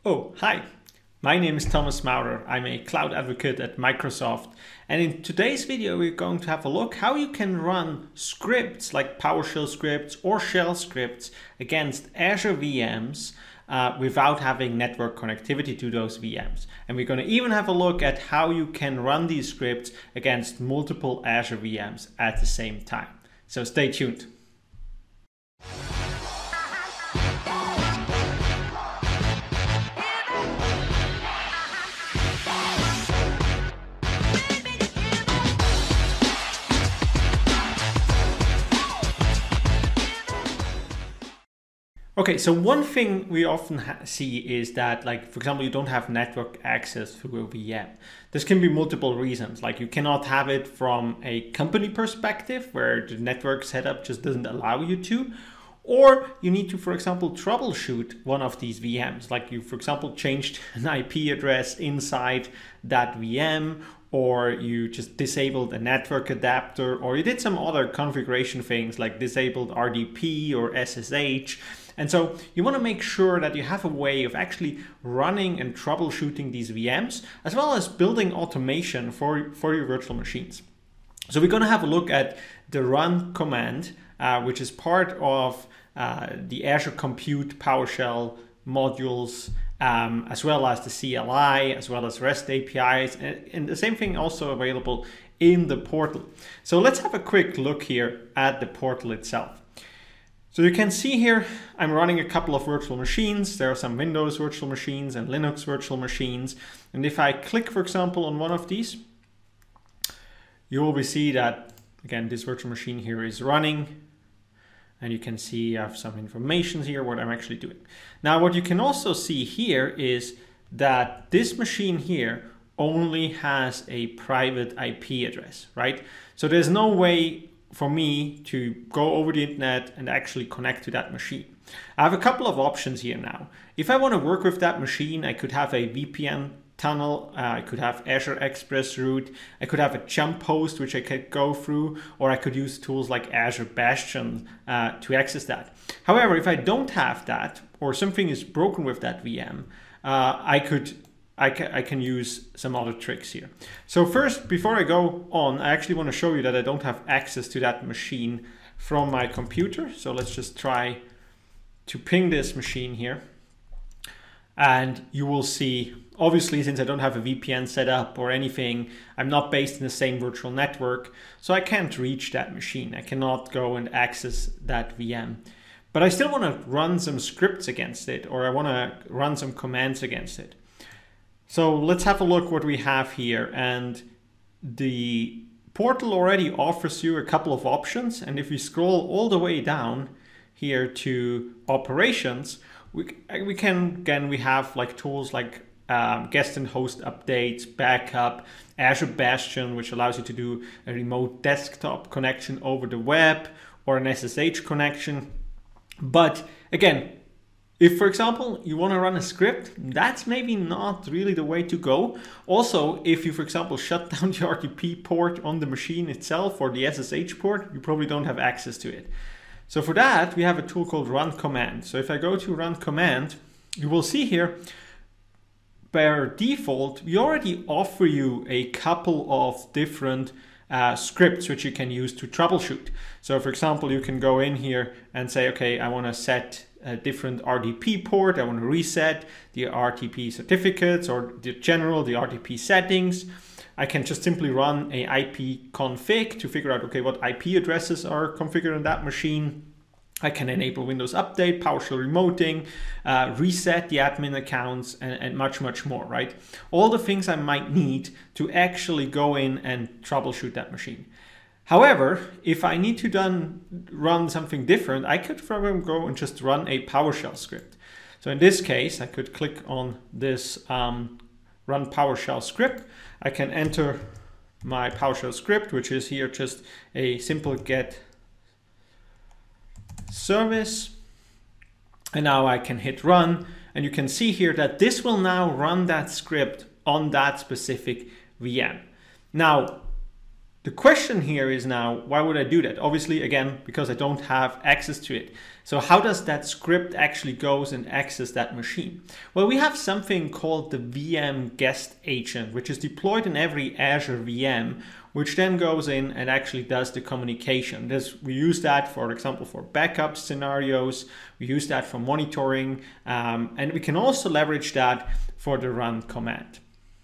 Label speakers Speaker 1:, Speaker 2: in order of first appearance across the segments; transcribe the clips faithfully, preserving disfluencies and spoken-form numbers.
Speaker 1: Oh, hi. My name is Thomas Maurer. I'm a cloud advocate at Microsoft. And in today's video, we're going to have a look how you can run scripts like PowerShell scripts or shell scripts against Azure V Ms uh, without having network connectivity to those V Ms. And we're going to even have a look at how you can run these scripts against multiple Azure V Ms at the same time. So stay tuned. Okay, so one thing we often see is that, like, for example, you don't have network access through a V M. This can be multiple reasons. Like, you cannot have it from a company perspective where the network setup just doesn't allow you to, or you need to, for example, troubleshoot one of these V Ms. Like, you, for example, changed an I P address inside that V M, or you just disabled a network adapter, or you did some other configuration things like disabled R D P or S S H. And so you want to make sure that you have a way of actually running and troubleshooting these V Ms, as well as building automation for, for your virtual machines. So we're going to have a look at the run command, uh, which is part of uh, the Azure Compute PowerShell modules, um, as well as the C L I, as well as REST A P Is, and, and the same thing also available in the portal. So let's have a quick look here at the portal itself. So you can see here, I'm running a couple of virtual machines. There are some Windows virtual machines and Linux virtual machines. And if I click, for example, on one of these, you will see that, again, this virtual machine here is running. And you can see I have some information here, what I'm actually doing. Now, what you can also see here is that this machine here only has a private I P address, right? So there's no way for me to go over the internet and actually connect to that machine. I have a couple of options here now. If I want to work with that machine, I could have a V P N tunnel, uh, I could have Azure Express Route, I could have a jump host which I could go through, or I could use tools like Azure Bastion uh, to access that. However, if I don't have that, or something is broken with that V M, uh, I could I can, I can use some other tricks here. So first, before I go on, I actually want to show you that I don't have access to that machine from my computer. So let's just try to ping this machine here. And you will see, obviously, since I don't have a V P N set up or anything, I'm not based in the same virtual network, so I can't reach that machine. I cannot go and access that V M. But I still want to run some scripts against it, or I want to run some commands against it. So let's have a look what we have here. And the portal already offers you a couple of options. And if we scroll all the way down here to operations, we, we can, again, we have like tools like um, guest and host updates, backup, Azure Bastion, which allows you to do a remote desktop connection over the web or an S S H connection. But again, if, for example, you want to run a script, that's maybe not really the way to go. Also, if you, for example, shut down the R T P port on the machine itself or the S S H port, you probably don't have access to it. So for that, we have a tool called run command. So if I go to run command, you will see here, by default, we already offer you a couple of different uh, scripts which you can use to troubleshoot. So for example, you can go in here and say, okay, I want to set a different R D P port. I want to reset the R T P certificates or the general, the R T P settings. I can just simply run a I P config to figure out, okay, what I P addresses are configured on that machine. I can enable Windows Update, PowerShell remoting, uh, reset the admin accounts, and, and much, much more, right? All the things I might need to actually go in and troubleshoot that machine. However, if I need to done, run something different, I could probably go and just run a PowerShell script. So in this case, I could click on this um, run PowerShell script. I can enter my PowerShell script, which is here just a simple get service. And now I can hit run. And you can see here that this will now run that script on that specific V M. Now, The question here is now, why would I do that? Obviously, again, because I don't have access to it. So how does that script actually goes and access that machine? Well, we have something called the V M guest agent, which is deployed in every Azure V M, which then goes in and actually does the communication. This, we use that, for example, for backup scenarios. We use that for monitoring, um, and we can also leverage that for the run command.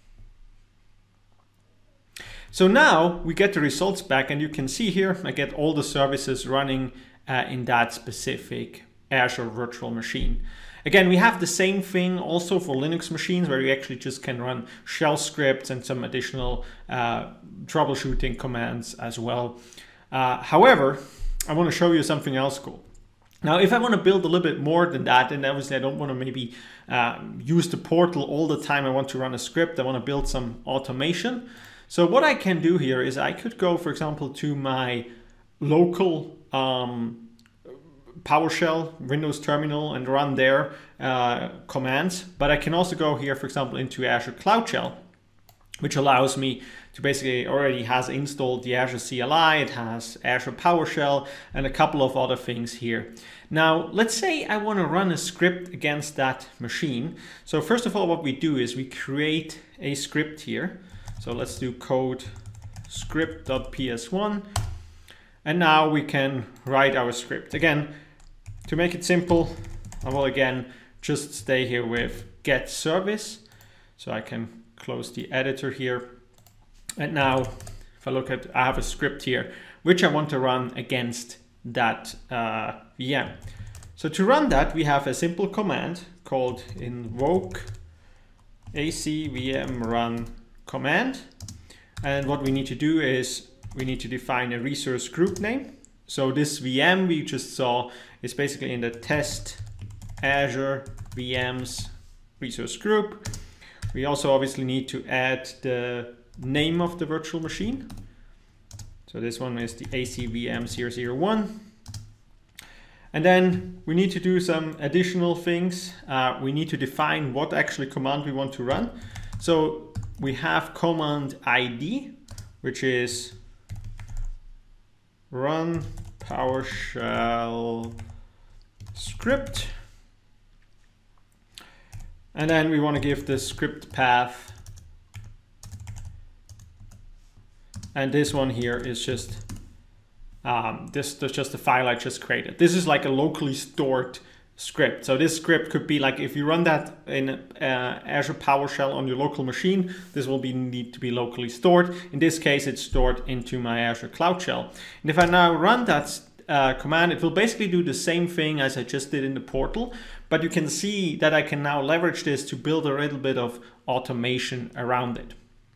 Speaker 1: So now we get the results back, and you can see here I get all the services running uh, in that specific Azure virtual machine. Again, we have the same thing also for Linux machines, where you actually just can run shell scripts and some additional uh, troubleshooting commands as well. Uh, however, I want to show you something else cool. Now, if I want to build a little bit more than that, then obviously I don't want to maybe uh, use the portal all the time. I want to run a script. I want to build some automation. So what I can do here is I could go, for example, to my local um, PowerShell Windows terminal and run their uh, commands. But I can also go here, for example, into Azure Cloud Shell, which allows me to basically already has installed the Azure C L I, it has Azure PowerShell, and a couple of other things here. Now, let's say I want to run a script against that machine. So first of all, what we do is we create a script here. So let's do code script.P S one. And now we can write our script. Again, to make it simple, I will again just stay here with get service. So I can close the editor here. And now if I look at, I have a script here, which I want to run against that uh, V M. So to run that, we have a simple command called invoke A C V M run command. And what we need to do is we need to define a resource group name. So this V M we just saw is basically in the test Azure V Ms resource group. We also obviously need to add the name of the virtual machine. So this one is the A C V M zero zero one. And then we need to do some additional things. Uh, we need to define what actually command we want to run. So we have command I D, which is run PowerShell script. And then we want to give the script path. And this one here is just um, this, this just the file I just created. This is like a locally stored script. So this script could be like if you run that in uh, Azure PowerShell on your local machine, this will be need to be locally stored. In this case, it's stored into my Azure Cloud Shell. And if I now run that uh, command, it will basically do the same thing as I just did in the portal. But you can see that I can now leverage this to build a little bit of automation around it.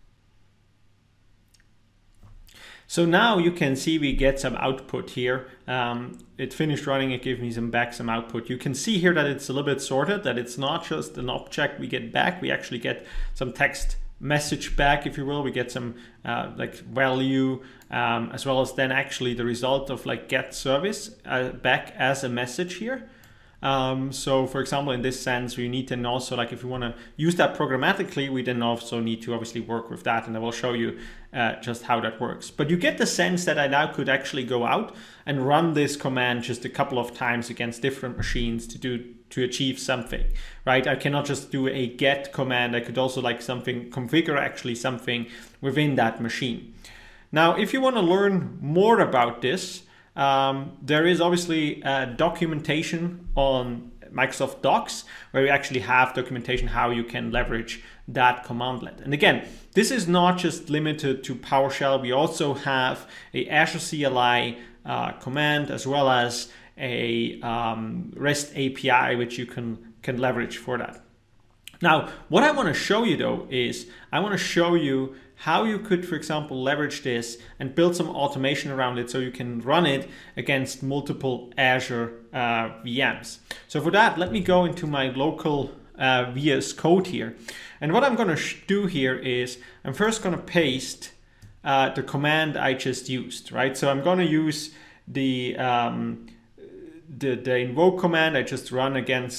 Speaker 1: So now you can see we get some output here. Um, it finished running, it gave me some back some output. You can see here that it's a little bit sorted, that it's not just an object we get back, we actually get some text message back, if you will. We get some uh, like value, um, as well as then actually the result of like get service uh, back as a message here. Um, so for example, in this sense, we need to also, like if we want to use that programmatically, we then also need to obviously work with that, and I will show you uh, just how that works. But you get the sense that I now could actually go out and run this command just a couple of times against different machines to do to achieve something, right? I cannot just do a get command. I could also like something configure actually something within that machine. Now, if you want to learn more about this, Um, there is obviously uh, documentation on Microsoft Docs, where we actually have documentation how you can leverage that commandlet. And again, this is not just limited to PowerShell. We also have a Azure C L I uh, command, as well as a um, REST A P I, which you can, can leverage for that. Now, what I want to show you though is I want to show you how you could, for example, leverage this and build some automation around it so you can run it against multiple Azure uh, V Ms. So for that, let me go into my local uh, V S Code here. And what I'm going to do here is I'm first going to paste uh, the command I just used, right? So I'm going to use the, um, the, the invoke command I just run against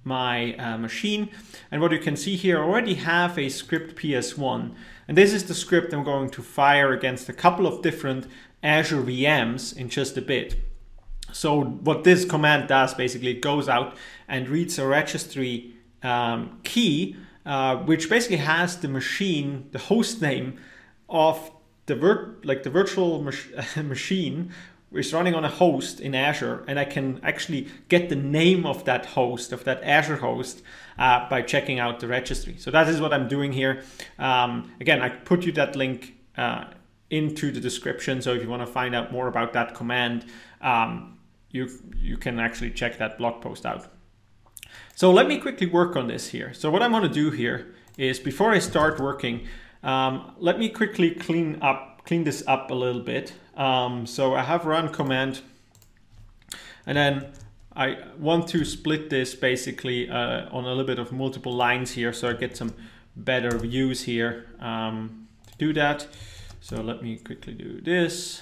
Speaker 1: my uh, machine. And what you can see here, I already have a script P S one. And this is the script I'm going to fire against a couple of different Azure V Ms in just a bit. So what this command does, basically, it goes out and reads a registry um, key, uh, which basically has the machine, the host name of the vir like the virtual mach machine is running on a host in Azure, and I can actually get the name of that host, of that Azure host, uh, by checking out the registry. So that is what I'm doing here. Um, again, I put you that link uh, into the description, so if you want to find out more about that command, um, you, you can actually check that blog post out. So let me quickly work on this here. So what I want to do here is, before I start working, um, let me quickly clean up, clean this up a little bit. Um, so I have run command, and then I want to split this basically uh, on a little bit of multiple lines here, so I get some better views here um, to do that. So let me quickly do this.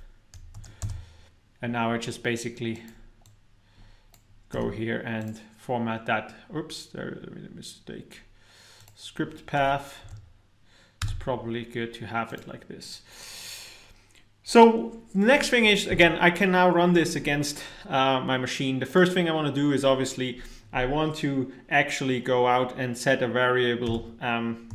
Speaker 1: And now I just basically go here and format that. Oops, there was a mistake. Script path. It's probably good to have it like this. So the next thing is, again, I can now run this against uh, my machine. The first thing I want to do is, obviously, I want to actually go out and set a variable um,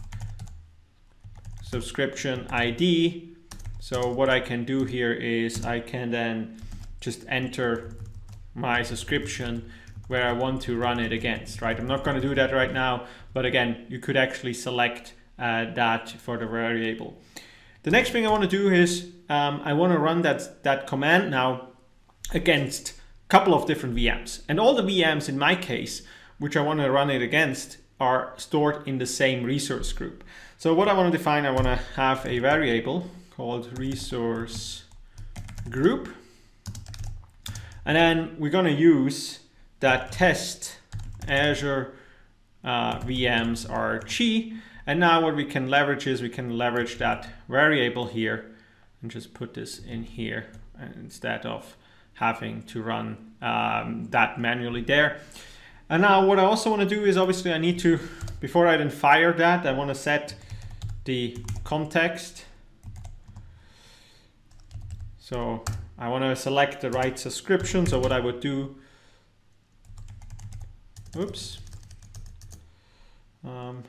Speaker 1: subscription I D. So what I can do here is I can then just enter my subscription where I want to run it against, right? I'm not going to do that right now, but again, you could actually select uh, that for the variable. The next thing I want to do is um, I want to run that, that command now against a couple of different V Ms. And all the V Ms in my case, which I want to run it against, are stored in the same resource group. So what I want to define, I want to have a variable called resource group. And then we're going to use that test Azure uh, V Ms R G. And now what we can leverage is we can leverage that variable here and just put this in here instead of having to run um, that manually there. And now what I also want to do is, obviously, I need to, before I then fire that, I want to set the context. So I want to select the right subscription. So what I would do, oops, um,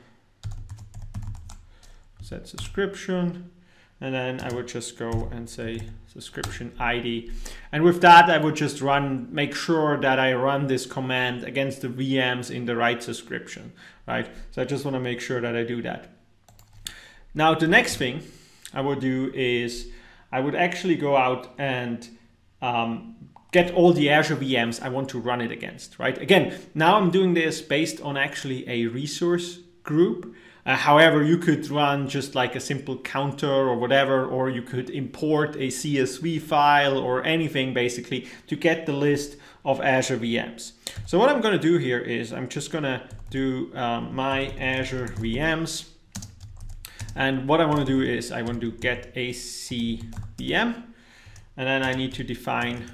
Speaker 1: set subscription, and then I would just go and say subscription I D. And with that, I would just run, make sure that I run this command against the V Ms in the right subscription, right? So I just want to make sure that I do that. Now, the next thing I would do is I would actually go out and um, get all the Azure V Ms I want to run it against, right? Again, now I'm doing this based on actually a resource group. Uh, however, you could run just like a simple counter or whatever, or you could import a C S V file or anything basically to get the list of Azure V Ms. So what I'm going to do here is I'm just going to do um, my Azure V Ms. And what I want to do is I want to get A C V M, and then I need to define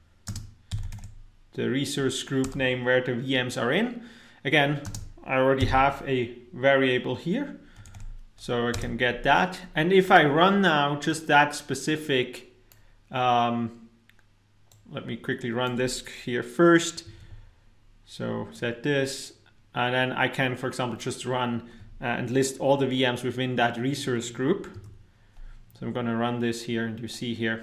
Speaker 1: the resource group name where the V Ms are in. Again, I already have a variable here, so I can get that. And if I run now just that specific, um, let me quickly run this here first. So set this, and then I can, for example, just run uh, and list all the V Ms within that resource group. So I'm going to run this here, and you see here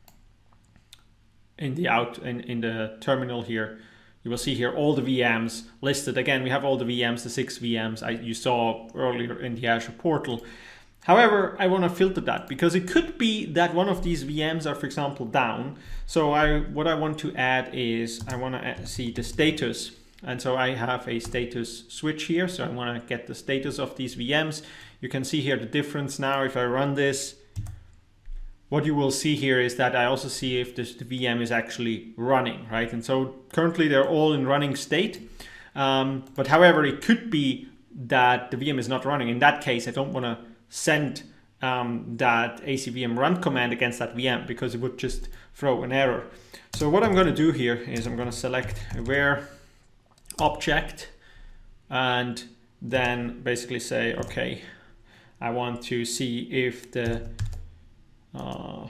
Speaker 1: in the out in, in the terminal here, you will see here all the V Ms listed. Again, we have all the V Ms, the six V Ms I, you saw earlier in the Azure portal. However, I want to filter that because it could be that one of these V Ms are, for example, down. So I, what I want to add is I want to see the status. And so I have a status switch here. So I want to get the status of these V Ms. You can see here the difference now. If I run this, what you will see here is that I also see if this, the V M is actually running, right? And so currently they're all in running state. Um, but however, it could be that the V M is not running. In that case, I don't want to send um, that A C V M run command against that V M because it would just throw an error. So what I'm going to do here is I'm going to select where object and then basically say, okay, I want to see if the uh,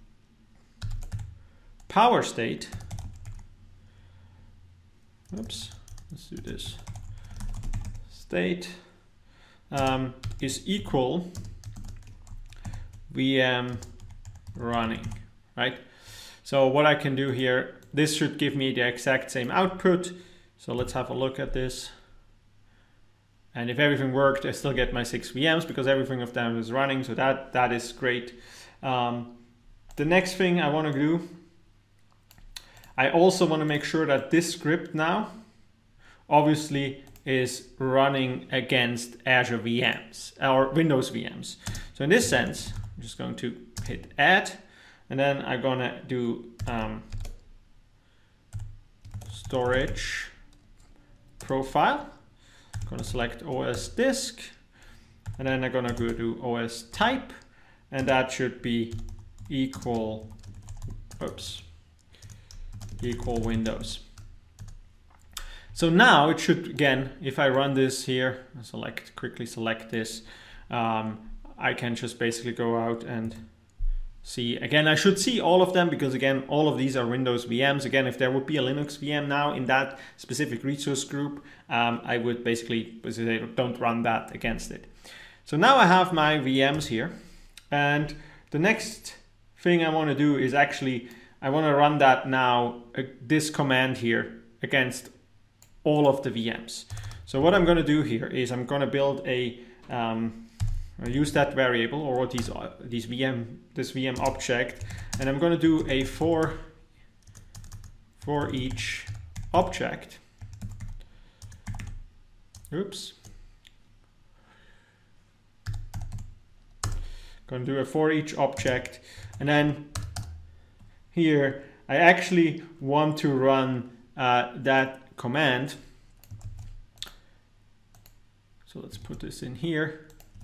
Speaker 1: power state, oops, let's do this, state um, is equal V M running, right? So what I can do here, this should give me the exact same output. So let's have a look at this. And if everything worked, I still get my six V Ms because everything of them is running. So that, that is great. Um, the next thing I want to do, I also want to make sure that this script now obviously is running against Azure V Ms or Windows V Ms. So in this sense, I'm just going to hit add, and then I'm going to do um, storage profile. I'm going to select O S disk, and then I'm going to go to O S type, and that should be equal, oops, equal Windows. So now it should, again, if I run this here, select, quickly select this, um, I can just basically go out and see. Again, I should see all of them because, again, all of these are Windows V Ms. Again, if there would be a Linux V M now in that specific resource group, um, I would basically say don't run that against it. So now I have my V Ms here. And the next thing I want to do is actually, I want to run that now, uh, this command here against all of the V Ms. So what I'm going to do here is I'm going to build a um, I'll use that variable or these uh, these V M this V M object, and I'm going to do a for for each object. Oops. Going to do a for each object, and then here I actually want to run uh, that command. So let's put this in here.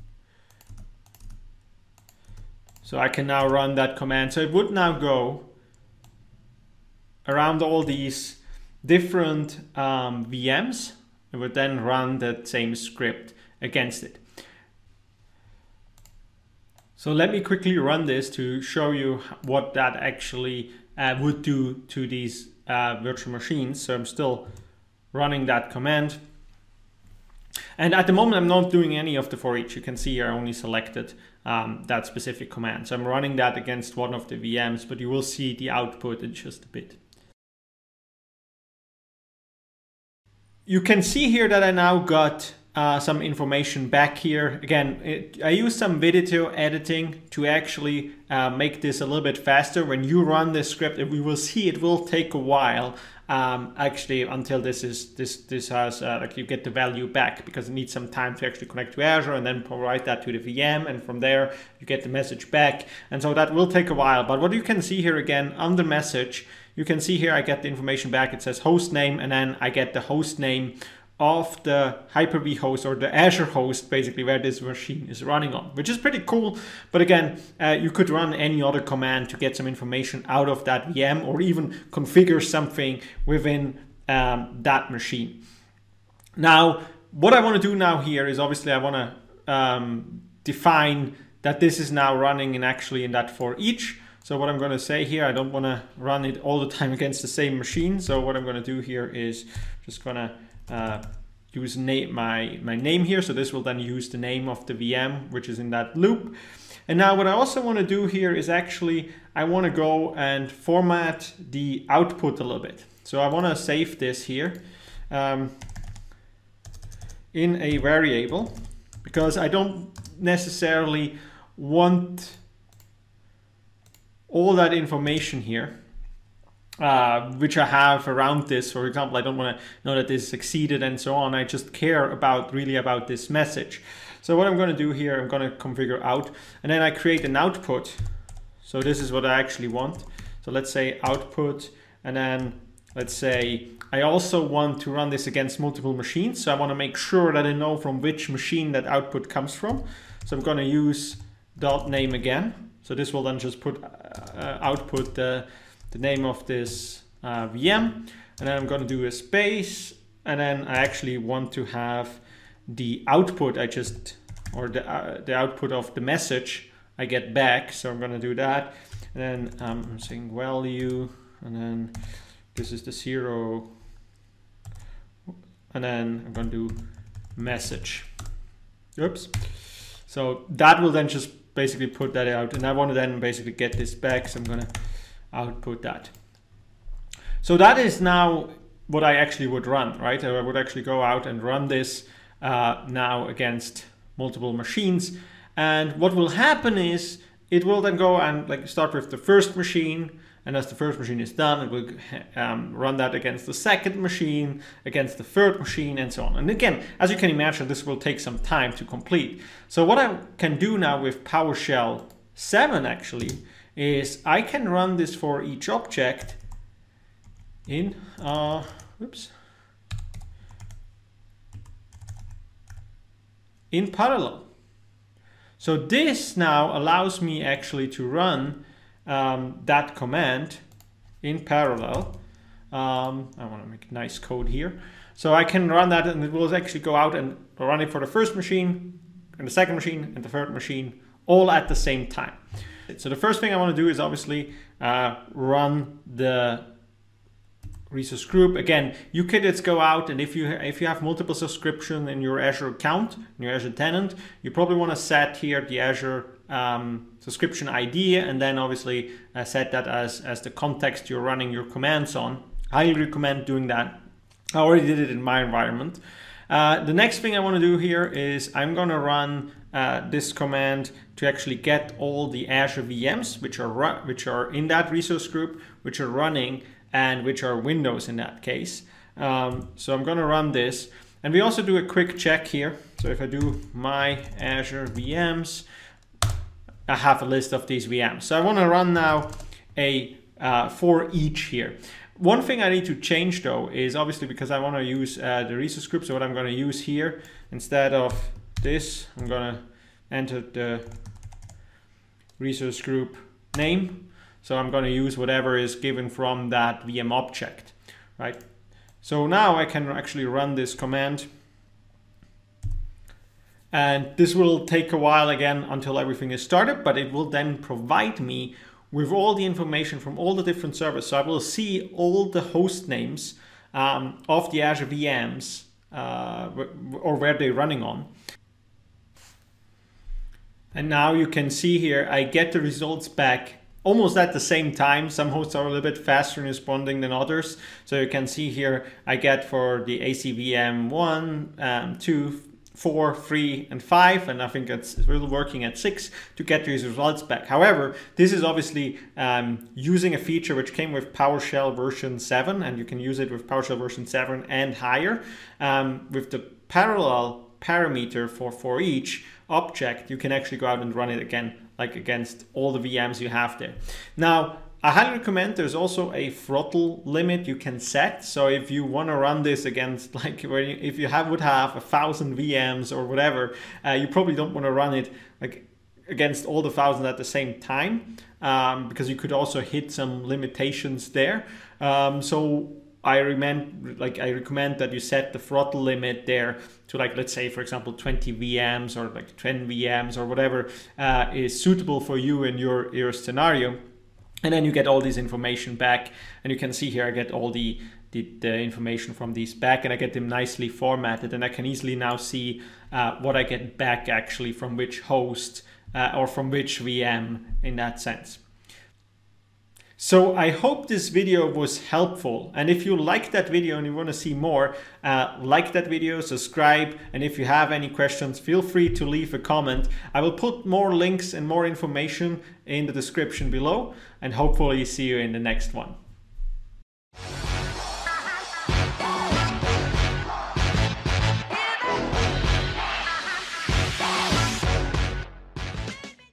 Speaker 1: So I can now run that command. So it would now go around all these different um, V Ms. It would then run that same script against it. So let me quickly run this to show you what that actually uh, would do to these uh, virtual machines. So I'm still running that command. And at the moment, I'm not doing any of the for each. You can see I only selected um, that specific command. So I'm running that against one of the V Ms, but you will see the output in just a bit. You can see here that I now got uh, some information back here. Again, it, I used some video editing to actually uh, make this a little bit faster. When you run this script, we will see it will take a while. Um, actually, until this is this this has uh, like you get the value back, because it needs some time to actually connect to Azure and then provide that to the V M, and from there you get the message back, and so that will take a while. But what you can see here again under message, you can see here I get the information back. It says host name, and then I get the host name of the Hyper-V host or the Azure host, basically where this machine is running on, which is pretty cool. But again, uh, you could run any other command to get some information out of that V M, or even configure something within um, that machine. Now, what I want to do now here is obviously I want to um, define that this is now running in actually in that for each. So what I'm going to say here, I don't want to run it all the time against the same machine. So what I'm going to do here is just going to Uh, use name, my, my name here. So this will then use the name of the V M, which is in that loop. And now what I also want to do here is actually, I want to go and format the output a little bit. So I want to save this here um, in a variable, because I don't necessarily want all that information here. Uh, which I have around this. For example, I don't want to know that this succeeded and so on. I just care about really about this message. So what I'm going to do here, I'm going to configure out, and then I create an output. So this is what I actually want. So let's say output, and then let's say I also want to run this against multiple machines. So I want to make sure that I know from which machine that output comes from. So I'm going to use dot name again. So this will then just put uh, output the the name of this uh, V M, and then I'm going to do a space, and then I actually want to have the output I just, or the, uh, the output of the message I get back. So I'm going to do that. And then um, I'm saying value, and then this is the zero. And then I'm going to do message. Oops. So that will then just basically put that out. And I want to then basically get this back. So I'm going to output that. So that is now what I actually would run, right? I would actually go out and run this uh, now against multiple machines. And what will happen is it will then go and like start with the first machine. And as the first machine is done, it will um, run that against the second machine, against the third machine, and so on. And again, as you can imagine, this will take some time to complete. So what I can do now with PowerShell seven actually is I can run this for each object in, uh, oops, in parallel. So this now allows me actually to run um, that command in parallel. Um, I want to make nice code here. So I can run that and it will actually go out and run it for the first machine, and the second machine, and the third machine, all at the same time. So the first thing I want to do is obviously uh, run the resource group. Again, you could just go out, and if you if you have multiple subscription in your Azure account, in your Azure tenant, you probably want to set here the Azure um, subscription I D, and then obviously uh, set that as, as the context you're running your commands on. I highly recommend doing that. I already did it in my environment. Uh, the next thing I want to do here is I'm going to run uh, this command to actually get all the Azure V Ms which are which are in that resource group, which are running, and which are Windows in that case. Um, so I'm going to run this. And we also do a quick check here. So if I do my Azure V Ms, I have a list of these V Ms. So I want to run now a uh, for each here. One thing I need to change though is obviously because I want to use uh, the resource group. So what I'm going to use here, instead of this, I'm going to enter the resource group name. So I'm going to use whatever is given from that V M object, right? So now I can actually run this command. And this will take a while again until everything is started, but it will then provide me with all the information from all the different servers. So I will see all the host names um, of the Azure V Ms uh, or where they're running on. And now you can see here, I get the results back almost at the same time. Some hosts are a little bit faster in responding than others. So you can see here, I get for the A C V M one, um, two, four, three, and five, and I think it's really working at six to get these results back. However, this is obviously um, using a feature which came with PowerShell version seven, and you can use it with PowerShell version seven and higher. Um, with the parallel parameter for, for each object, you can actually go out and run it again, like against all the V Ms you have there. Now, I highly recommend there's also a throttle limit you can set. So if you want to run this against, like where you, if you have would have a thousand V Ms or whatever, uh, you probably don't want to run it like against all the thousand at the same time, um, because you could also hit some limitations there. Um, so I recommend, like I recommend that you set the throttle limit there to, like, let's say for example twenty V Ms or like ten V Ms or whatever uh, is suitable for you in your your scenario. And then you get all this information back, and you can see here I get all the, the, the information from these back, and I get them nicely formatted, and I can easily now see uh, what I get back actually from which host uh, or from which V M in that sense. So I hope this video was helpful, and if you like that video and you want to see more, uh, like that video, subscribe, and if you have any questions, feel free to leave a comment. I will put more links and more information in the description below, and hopefully see you in the next one.